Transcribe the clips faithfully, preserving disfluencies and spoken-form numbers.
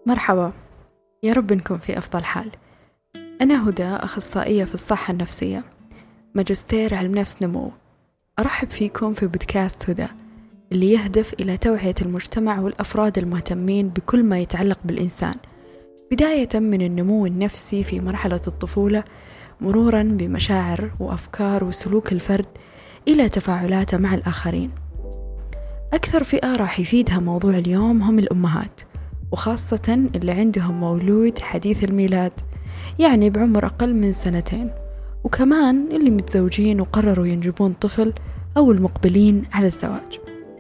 مرحبا، يا رب نكون في أفضل حال. أنا هدى، أخصائية في الصحة النفسية، ماجستير علم نفس نمو. أرحب فيكم في بودكاست هدى اللي يهدف إلى توعية المجتمع والأفراد المهتمين بكل ما يتعلق بالإنسان، بداية من النمو النفسي في مرحلة الطفولة، مرورا بمشاعر وأفكار وسلوك الفرد إلى تفاعلاته مع الآخرين. أكثر فئة راح يفيدها موضوع اليوم هم الأمهات، وخاصة اللي عندهم مولود حديث الميلاد، يعني بعمر أقل من سنتين، وكمان اللي متزوجين وقرروا ينجبون طفل أو المقبلين على الزواج.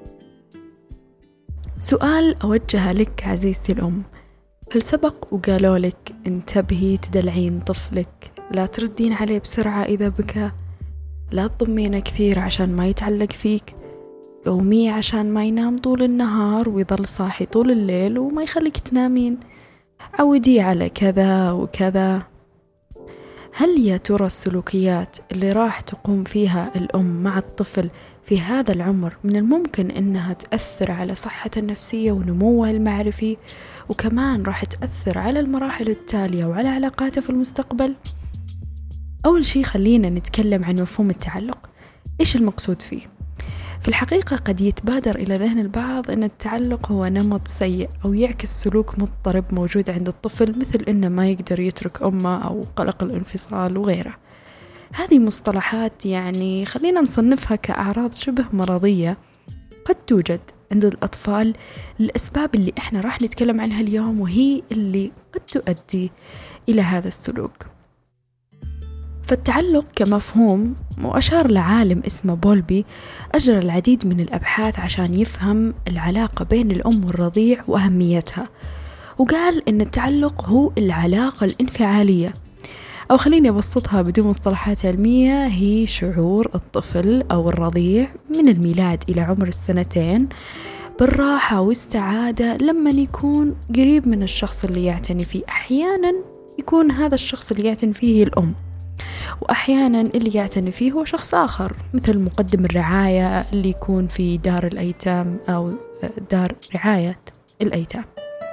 سؤال أوجهه لك عزيزتي الأم: هل سبق وقالوا لك انتبهي تدلعين طفلك، لا تردين عليه بسرعة إذا بكى، لا تضمينه كثير عشان ما يتعلق فيك، قوميه عشان ما ينام طول النهار ويظل صاحي طول الليل وما يخليك تنامين، عوديه على كذا وكذا؟ هل يا ترى السلوكيات اللي راح تقوم فيها الأم مع الطفل في هذا العمر من الممكن إنها تأثر على صحته النفسية ونموه المعرفي، وكمان راح تأثر على المراحل التالية وعلى علاقاته في المستقبل؟ أول شيء خلينا نتكلم عن مفهوم التعلق. إيش المقصود فيه؟ في الحقيقة قد يتبادر إلى ذهن البعض أن التعلق هو نمط سيء أو يعكس سلوك مضطرب موجود عند الطفل، مثل أنه ما يقدر يترك أمه أو قلق الانفصال وغيره. هذه مصطلحات يعني خلينا نصنفها كأعراض شبه مرضية قد توجد عند الأطفال للأسباب اللي إحنا راح نتكلم عنها اليوم، وهي اللي قد تؤدي إلى هذا السلوك. فالتعلق كمفهوم، وأشار لعالم اسمه بولبي، أجرى العديد من الأبحاث عشان يفهم العلاقة بين الأم والرضيع وأهميتها، وقال إن التعلق هو العلاقة الانفعالية، أو خليني أبسطها بدون مصطلحات علمية، هي شعور الطفل أو الرضيع من الميلاد إلى عمر السنتين بالراحة والسعادة لما يكون قريب من الشخص اللي يعتني فيه. أحيانا يكون هذا الشخص اللي يعتني فيه هي الأم، وأحيانا اللي يعتني فيه هو شخص آخر، مثل مقدم الرعاية اللي يكون في دار الأيتام أو دار رعاية الأيتام.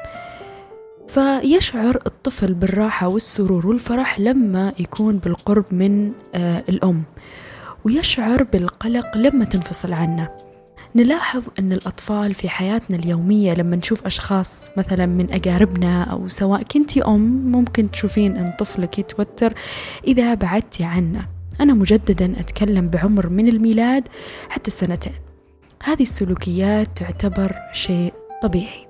فيشعر الطفل بالراحة والسرور والفرح لما يكون بالقرب من الأم، ويشعر بالقلق لما تنفصل عنه. نلاحظ أن الأطفال في حياتنا اليومية لما نشوف أشخاص مثلا من أقاربنا، أو سواء كنتي أم ممكن تشوفين أن طفلك يتوتر إذا بعدتي عنه. أنا مجددا أتكلم بعمر من الميلاد حتى السنتين. هذه السلوكيات تعتبر شيء طبيعي.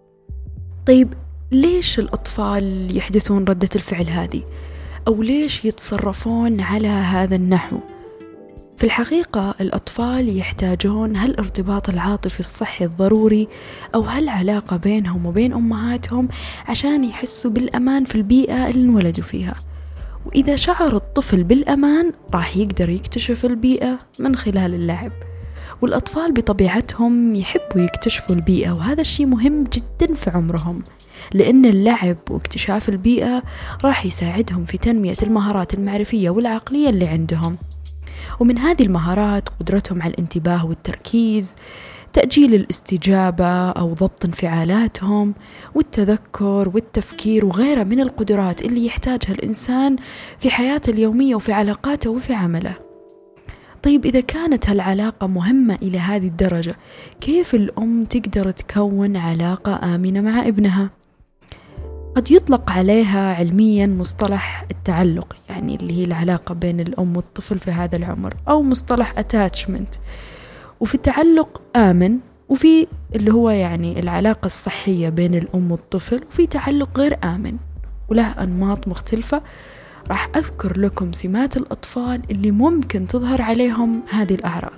طيب ليش الأطفال يحدثون ردة الفعل هذه، أو ليش يتصرفون على هذا النحو؟ في الحقيقة الأطفال يحتاجون هالارتباط العاطفي الصحي الضروري، أو هالعلاقة بينهم وبين أمهاتهم عشان يحسوا بالأمان في البيئة اللي انولدوا فيها. وإذا شعر الطفل بالأمان راح يقدر يكتشف البيئة من خلال اللعب، والأطفال بطبيعتهم يحبوا يكتشفوا البيئة، وهذا الشيء مهم جدا في عمرهم، لأن اللعب واكتشاف البيئة راح يساعدهم في تنمية المهارات المعرفية والعقلية اللي عندهم. ومن هذه المهارات قدرتهم على الانتباه والتركيز، تأجيل الاستجابة أو ضبط انفعالاتهم، والتذكر والتفكير وغيرها من القدرات اللي يحتاجها الإنسان في حياته اليومية وفي علاقاته وفي عمله. طيب إذا كانت هالعلاقة مهمة إلى هذه الدرجة، كيف الأم تقدر تكون علاقة آمنة مع ابنها؟ قد يطلق عليها علميا مصطلح التعلق، يعني اللي هي العلاقة بين الأم والطفل في هذا العمر، أو مصطلح attachment. وفي التعلق آمن، وفي اللي هو يعني العلاقة الصحية بين الأم والطفل، وفي تعلق غير آمن وله أنماط مختلفة. راح أذكر لكم سمات الأطفال اللي ممكن تظهر عليهم هذه الأعراض.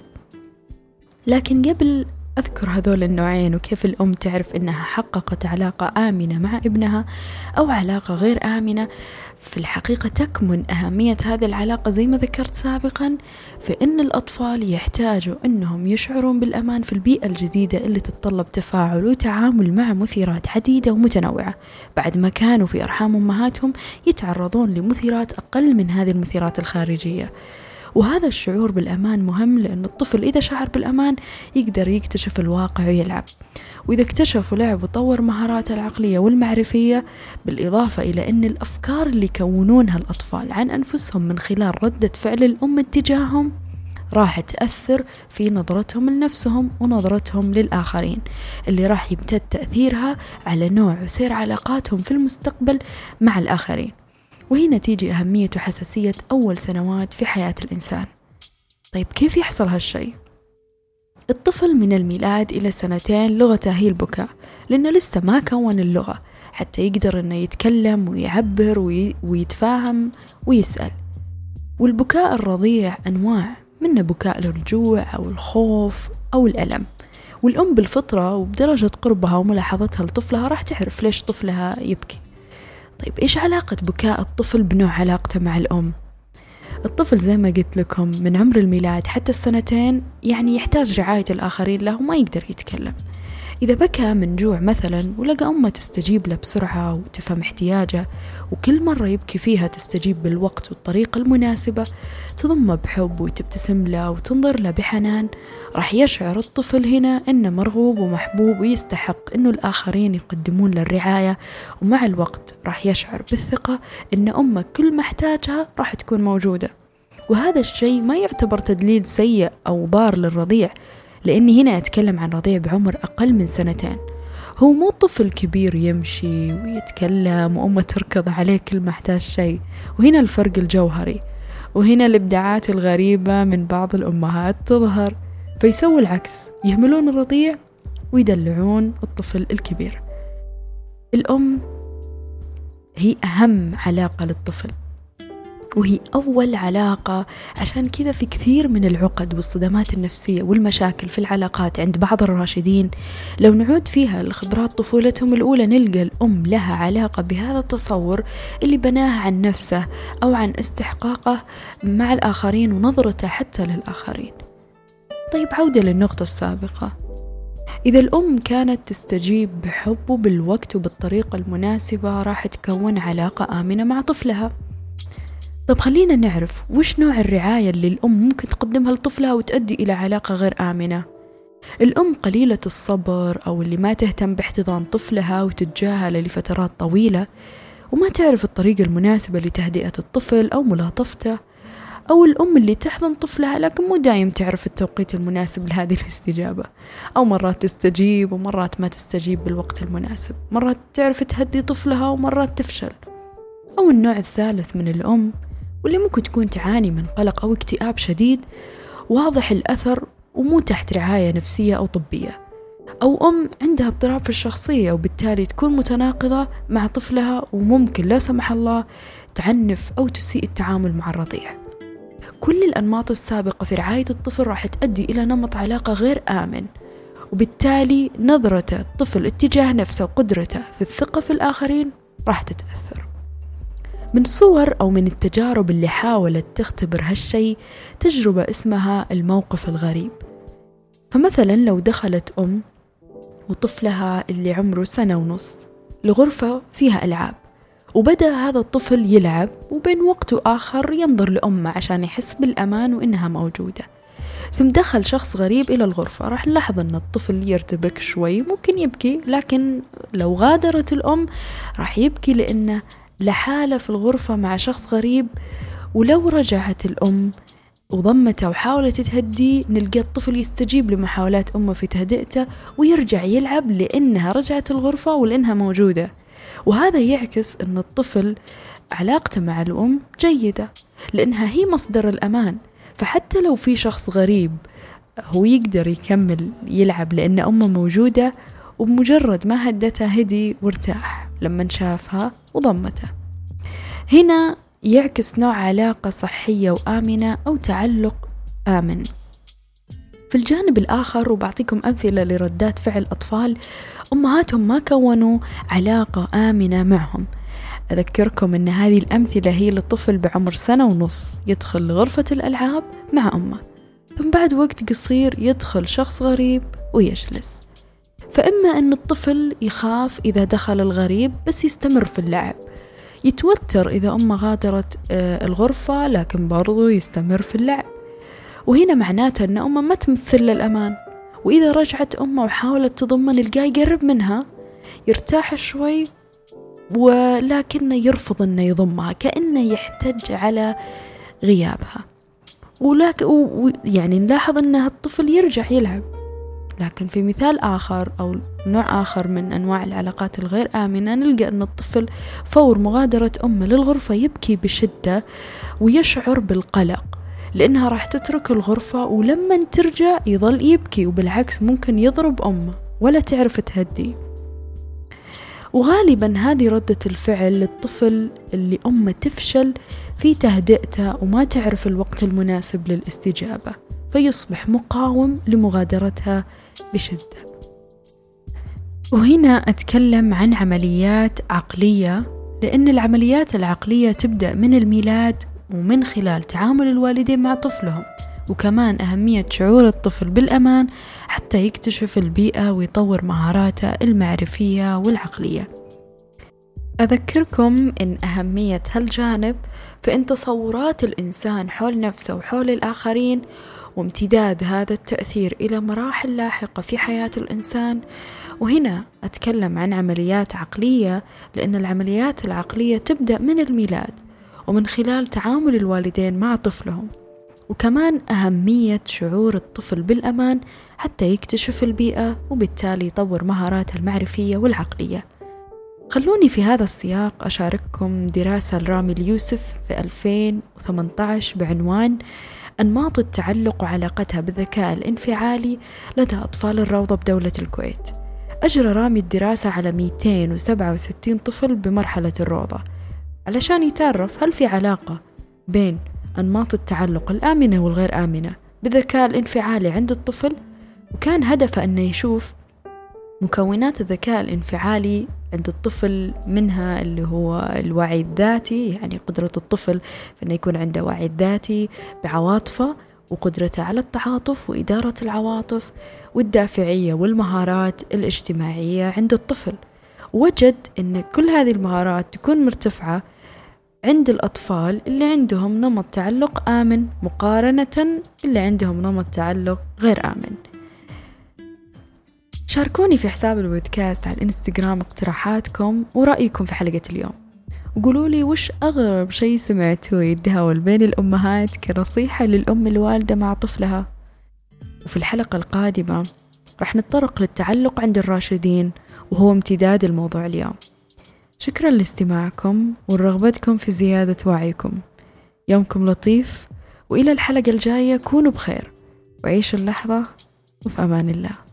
لكن قبل أذكر هذول النوعين وكيف الأم تعرف أنها حققت علاقة آمنة مع ابنها أو علاقة غير آمنة، في الحقيقة تكمن أهمية هذه العلاقة زي ما ذكرت سابقا في أن الأطفال يحتاجوا أنهم يشعرون بالأمان في البيئة الجديدة اللي تتطلب تفاعل وتعامل مع مثيرات عديدة ومتنوعة، بعد ما كانوا في أرحام أمهاتهم يتعرضون لمثيرات أقل من هذه المثيرات الخارجية. وهذا الشعور بالأمان مهم، لأن الطفل إذا شعر بالأمان يقدر يكتشف الواقع ويلعب، وإذا اكتشف ولعب وطور مهاراته العقلية والمعرفية، بالإضافة إلى أن الأفكار اللي يكونونها الأطفال عن أنفسهم من خلال ردة فعل الأم اتجاههم راح تأثر في نظرتهم لنفسهم ونظرتهم للآخرين، اللي راح يمتد تأثيرها على نوع وسير علاقاتهم في المستقبل مع الآخرين. وهنا تيجي أهمية وحساسية أول سنوات في حياة الإنسان. طيب كيف يحصل هالشيء؟ الطفل من الميلاد إلى سنتين لغته هي البكاء، لأنه لسه ما كون اللغة حتى يقدر أنه يتكلم ويعبر ويتفاهم ويسأل. والبكاء الرضيع أنواع، منه بكاء للجوع أو الخوف أو الألم، والأم بالفطرة وبدرجة قربها وملاحظتها لطفلها راح تعرف ليش طفلها يبكي. طيب إيش علاقة بكاء الطفل بنوع علاقته مع الأم؟ الطفل زي ما قلت لكم من عمر الميلاد حتى السنتين يعني يحتاج رعاية الآخرين له وما يقدر يتكلم. إذا بكى من جوع مثلا ولقى أمه تستجيب له بسرعة وتفهم احتياجه، وكل مرة يبكي فيها تستجيب بالوقت والطريقة المناسبة، تضمه بحب وتبتسم له وتنظر له بحنان، راح يشعر الطفل هنا إنه مرغوب ومحبوب ويستحق إنه الآخرين يقدمون له الرعاية. ومع الوقت راح يشعر بالثقة إن أمه كل ما احتاجها راح تكون موجودة. وهذا الشيء ما يعتبر تدليل سيء أو ضار للرضيع، لأني هنا أتكلم عن رضيع بعمر أقل من سنتين، هو مو طفل كبير يمشي ويتكلم وأمه تركض عليه كل ما احتاج شيء. وهنا الفرق الجوهري، وهنا الإبداعات الغريبة من بعض الأمهات تظهر، فيسووا العكس، يهملون الرضيع ويدلعون الطفل الكبير. الأم هي أهم علاقة للطفل، وهي أول علاقة، عشان كذا في كثير من العقد والصدمات النفسية والمشاكل في العلاقات عند بعض الراشدين لو نعود فيها لخبرات طفولتهم الأولى نلقى الأم لها علاقة بهذا التصور اللي بناها عن نفسه أو عن استحقاقه مع الآخرين ونظرته حتى للآخرين. طيب عودة للنقطة السابقة، إذا الأم كانت تستجيب بحب وبالوقت وبالطريقة المناسبة راح تكون علاقة آمنة مع طفلها. طب خلينا نعرف وش نوع الرعاية اللي الأم ممكن تقدمها لطفلها وتؤدي إلى علاقة غير آمنة. الأم قليلة الصبر أو اللي ما تهتم باحتضان طفلها وتتجاهله لفترات طويلة، وما تعرف الطريقة المناسبة لتهدئة الطفل أو ملاطفته، أو الأم اللي تحضن طفلها لكن مو دايم تعرف التوقيت المناسب لهذه الاستجابة، أو مرات تستجيب ومرات ما تستجيب بالوقت المناسب، مرات تعرف تهدي طفلها ومرات تفشل. أو النوع الثالث من الأم واللي ممكن تكون تعاني من قلق أو اكتئاب شديد واضح الأثر ومو تحت رعاية نفسية أو طبية، أو أم عندها اضطراب في الشخصية وبالتالي تكون متناقضة مع طفلها وممكن لا سمح الله تعنف أو تسيء التعامل مع الرضيع. كل الأنماط السابقة في رعاية الطفل راح تؤدي إلى نمط علاقة غير آمن، وبالتالي نظرة الطفل اتجاه نفسه وقدرته في الثقة في الآخرين راح تتأثر. من صور أو من التجارب اللي حاولت تختبر هالشي تجربة اسمها الموقف الغريب. فمثلا لو دخلت أم وطفلها اللي عمره سنة ونص لغرفة فيها ألعاب، وبدأ هذا الطفل يلعب وبين وقت وآخر ينظر لأمه عشان يحس بالأمان وإنها موجودة، ثم دخل شخص غريب إلى الغرفة، راح نلاحظ أن الطفل يرتبك شوي، ممكن يبكي، لكن لو غادرت الأم راح يبكي لأنه لحالة في الغرفة مع شخص غريب. ولو رجعت الأم وضمته وحاولت تهديه نلقى الطفل يستجيب لمحاولات أمه في تهدئته ويرجع يلعب لأنها رجعت الغرفة ولأنها موجودة. وهذا يعكس أن الطفل علاقته مع الأم جيدة لأنها هي مصدر الأمان، فحتى لو في شخص غريب هو يقدر يكمل يلعب لأن أمه موجودة، وبمجرد ما هدتها هدي وارتاح لما شافها وضمته. هنا يعكس نوع علاقة صحية وآمنة أو تعلق آمن. في الجانب الآخر، وبعطيكم أمثلة لردات فعل أطفال أمهاتهم ما كونوا علاقة آمنة معهم. أذكركم أن هذه الأمثلة هي للطفل بعمر سنة ونص يدخل لغرفة الألعاب مع أمه، ثم بعد وقت قصير يدخل شخص غريب ويجلس. فإما أن الطفل يخاف إذا دخل الغريب بس يستمر في اللعب، يتوتر إذا أمه غادرت الغرفة لكن برضو يستمر في اللعب، وهنا معناته أن أمه ما تمثل الأمان. وإذا رجعت أمه وحاولت تضمه نلقاه يقرب منها يرتاح شوي، ولكنه يرفض أنه يضمها كأنه يحتج على غيابها. ولكن يعني نلاحظ أن الطفل يرجع يلعب. لكن في مثال آخر أو نوع آخر من أنواع العلاقات الغير آمنة نلقى أن الطفل فور مغادرة أمه للغرفة يبكي بشدة ويشعر بالقلق لأنها راح تترك الغرفة، ولما ترجع يظل يبكي، وبالعكس ممكن يضرب أمه ولا تعرف تهدي. وغالبا هذه ردة الفعل للطفل اللي أمه تفشل في تهدئته وما تعرف الوقت المناسب للاستجابة، فيصبح مقاوم لمغادرتها بشدة. وهنا أتكلم عن عمليات عقلية، لأن العمليات العقلية تبدأ من الميلاد ومن خلال تعامل الوالدين مع طفلهم، وكمان أهمية شعور الطفل بالأمان حتى يكتشف البيئة ويطور مهاراته المعرفية والعقلية. أذكركم إن أهمية هالجانب في إن تصورات الإنسان حول نفسه وحول الآخرين، وامتداد هذا التأثير إلى مراحل لاحقة في حياة الإنسان. وهنا أتكلم عن عمليات عقلية، لأن العمليات العقلية تبدأ من الميلاد ومن خلال تعامل الوالدين مع طفلهم، وكمان أهمية شعور الطفل بالأمان حتى يكتشف البيئة وبالتالي يطور مهاراته المعرفية والعقلية. خلوني في هذا السياق أشارككم دراسة لرامي اليوسف في ألفين وثمانية عشر بعنوان أنماط التعلق وعلاقتها بالذكاء الانفعالي لدى أطفال الروضة بدولة الكويت. أجرى رامي الدراسة على مئتين وسبعة وستين طفل بمرحلة الروضة علشان يتعرف هل في علاقة بين أنماط التعلق الآمنة والغير آمنة بالذكاء الانفعالي عند الطفل. وكان هدفه أنه يشوف مكونات الذكاء الانفعالي عند الطفل، منها اللي هو الوعي الذاتي، يعني قدرة الطفل في أنه يكون عنده وعي ذاتي بعواطفه وقدرته على التعاطف وإدارة العواطف، والدافعية والمهارات الاجتماعية عند الطفل. وجد أن كل هذه المهارات تكون مرتفعة عند الأطفال اللي عندهم نمط تعلق آمن مقارنة باللي عندهم نمط تعلق غير آمن. شاركوني في حساب البودكاست على الانستغرام اقتراحاتكم ورأيكم في حلقة اليوم، وقولوا لي وش أغرب شيء سمعتوه يتداول بين الأمهات كنصيحة للأم الوالدة مع طفلها. وفي الحلقة القادمة راح نتطرق للتعلق عند الراشدين، وهو امتداد الموضوع اليوم. شكرا لاستماعكم ورغبتكم في زيادة وعيكم. يومكم لطيف، وإلى الحلقة الجاية كونوا بخير وعيشوا اللحظة وفي أمان الله.